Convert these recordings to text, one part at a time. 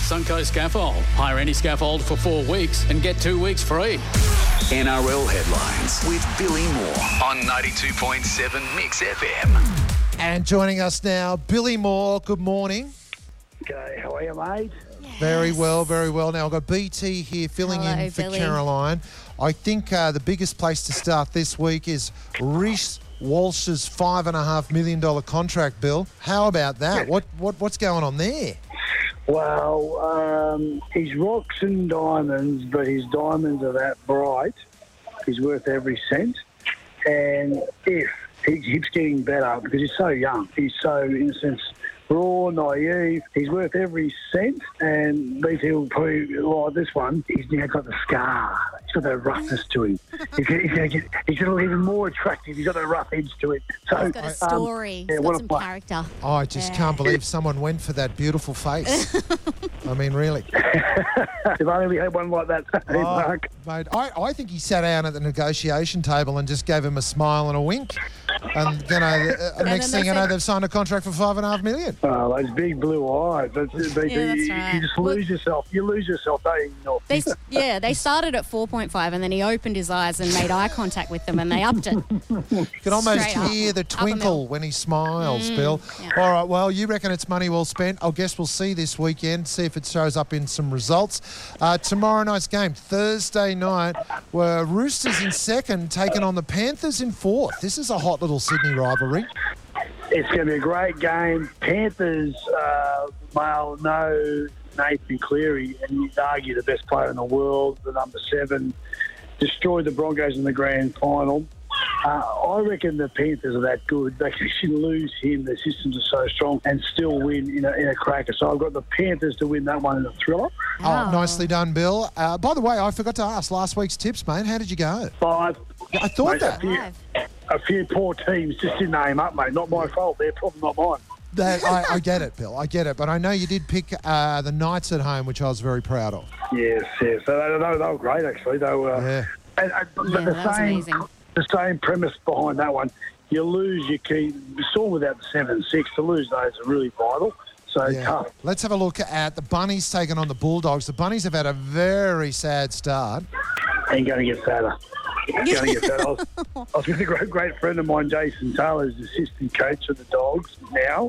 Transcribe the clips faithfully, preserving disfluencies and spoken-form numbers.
Suncoast Scaffold. Hire any scaffold for four weeks and get two weeks free. N R L headlines with Billy Moore on ninety-two point seven Mix F M. And joining us now, Billy Moore. Good morning. Okay, how are you, mate? Yes. Very well, very well. Now, I've got B T here filling Hello, in for Billy. Caroline. I think uh, the biggest place to start this week is Reece Walsh's five and a half million dollar contract, Bill. How about that? What what what's going on there? Well, um, he's rocks and diamonds, but his diamonds are that bright. He's worth every cent. And if he keeps getting better, because he's so young, he's so, in a sense, raw, naive, he's worth every cent. And B T will probably like this one. He's now got the scar. He's got that roughness to him. He's going to get, he's going to look even more attractive. He's got that rough edge to it. So, He's got a story. Um, yeah, He's what got a some play. character. I just Yeah. can't believe someone went for that beautiful face. I mean, really. If only we had one like that, hey, Oh, Mark. mate, I, I think he sat down at the negotiation table and just gave him a smile and a wink. And, you know, uh, And next then thing they you know, said- they've signed a contract for five and a half million. Oh, those big blue eyes. That's, B T, Yeah, that's you, right. you just Well- lose yourself. You lose yourself, don't you? North? They, yeah, they started at four point five and then he opened his eyes and made eye contact with them and they upped it. You can almost Straight up. hear the Up a twinkle mill. when he smiles, Mm, Bill. yeah. All right, well, you reckon it's money well spent. I guess we'll see this weekend, see if it shows up in some results. Uh, tomorrow night's game, Thursday night, were Roosters in second, taking on the Panthers in fourth. This is a hot little Sydney rivalry. It's going to be a great game. Panthers, uh, male, no Nathan Cleary, and you'd argue the best player in the world, the number seven, destroyed the Broncos in the grand final. Uh, I reckon the Panthers are that good. They should lose him. Their systems are so strong and still win in a, in a cracker. So I've got the Panthers to win that one in a thriller. Oh, nicely done, Bill. Uh, by the way, I forgot to ask last week's tips, mate. How did you go? Five. I thought Mate, that. A few, Five. a few poor teams just didn't aim up, mate. Not my fault. Their problem, not mine. that I, I get it, Bill. I get it. But I know you did pick uh, the Knights at home, which I was very proud of. Yes, yes. So they, they, they were great, actually. They were. Yeah. And, and, but Yeah, the that was same, amazing. the same premise behind that one. You lose your key. Still without the seven six. To lose those are really vital. So Yeah. tough. Let's have a look at the Bunnies taking on the Bulldogs. The Bunnies have had a very sad start. Ain't going to get sadder. Going to get sadder. I was, I was with a great, great friend of mine, Jason Taylor, who's assistant coach of the Dogs now.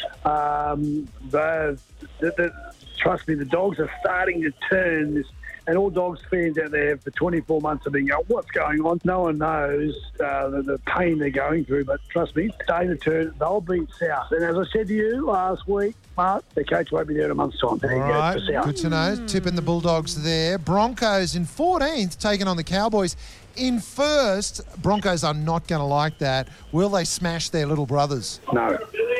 Um, the, the, the, trust me, the Dogs are starting to turn this. And all Dogs fans out there for twenty-four months have been going, what's going on? No one knows uh, the, the pain they're going through, but trust me, starting to turn, they'll beat South. And as I said to you last week, Mark, the coach won't be there in a month's time. There All you go, right, for South. good to know. Tipping the Bulldogs there. Broncos in fourteenth, taking on the Cowboys in first. Broncos are not going to like that. Will they smash their little brothers? No.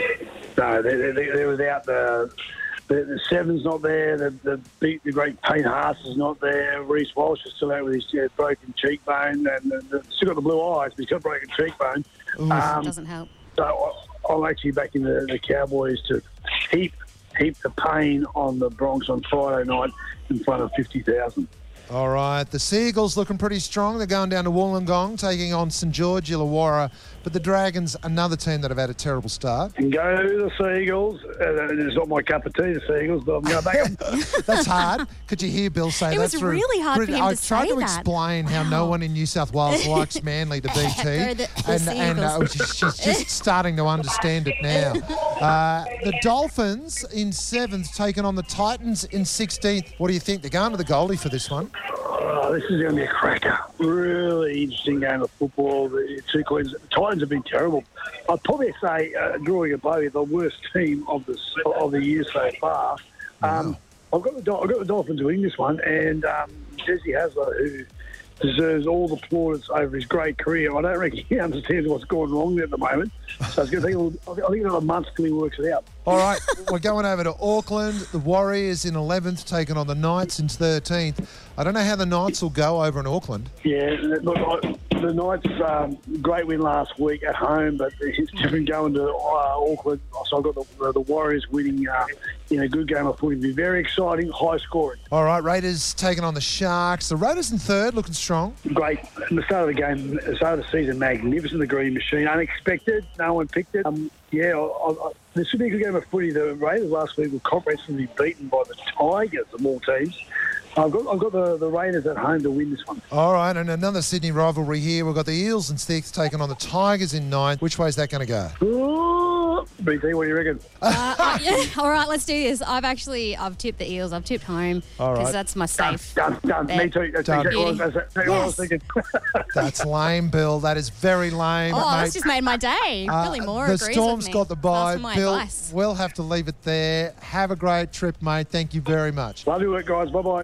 No, they're, they're, they're without the... The, the seven's not there. The, the, big, the great Payne Haas is not there. Reece Walsh is still out with his uh, broken cheekbone, and the, the, still got the blue eyes, but he's got a broken cheekbone. Um, Doesn't help. so I, I'm actually backing the, the Cowboys to heap heap the pain on the Bronx on Friday night in front of fifty thousand. All right, the Seagulls looking pretty strong. They're going down to Wollongong, taking on St George Illawarra. But the Dragons, another team that have had a terrible start. And go the Seagulls. Uh, it's not my cup of tea, the Seagulls, but I'm going to back them. That's hard. Could you hear Bill say It that? was through really hard for him I to tried say to that. explain how no one in New South Wales likes Manly to B T, Go the- the and and uh, Seagulls. she's, she's just starting to understand it now. Uh, the Dolphins in seventh, taking on the Titans in sixteenth. What do you think? They're going to the Goldie for this one. Oh, this is going to be a cracker. Really interesting game of football. The two Queens, the Titans have been terrible. I'd probably say, uh, drawing a bow, the worst team of the of the year so far. Um, I've got the Dol- I've got the Dolphins winning this one, and um, Jesse Hasler, who deserves all the plaudits over his great career. I don't reckon he understands what's going wrong at the moment. So it's going to take a little, I think another month till he works it out. All right, we're going over to Auckland. The Warriors in eleventh, taking on the Knights in thirteenth. I don't know how the Knights will go over in Auckland. Yeah, look, I- the Knights, um, great win last week at home, but it's different going to uh, Auckland. So I've got the, the Warriors winning uh, in a good game of footy. It'll be very exciting, high scoring. All right, Raiders taking on the Sharks. The Raiders in third, looking strong. Great. At the start of the game, the start of the season, magnificent. The Green Machine, unexpected. No one picked it. Um, Yeah, I, I, this should be a good game of footy. The Raiders last week were comprehensively beaten by the Tigers of all teams. I've got, I've got the, the Raiders at home to win this one. All right, and another Sydney rivalry here. We've got the Eels and Sticks taking on the Tigers in nine. Which way is that going to go? Ooh, B T, what do you reckon? Uh, uh, yeah, all right, let's do this. I've actually I've tipped the Eels. I've tipped home All because right. that's my Done, safe. done, done. bet. Me too. That's Done. exactly what I was- that's exactly what I was Yes. thinking. That's lame, Bill. That is very lame, Oh, mate. that's just made my day. Uh, Billy Moore the agrees Storm's with me. got the Ask bye. for my Bill, advice. we'll have to leave it there. Have a great trip, mate. Thank you very much. Love your work, guys. Bye-bye.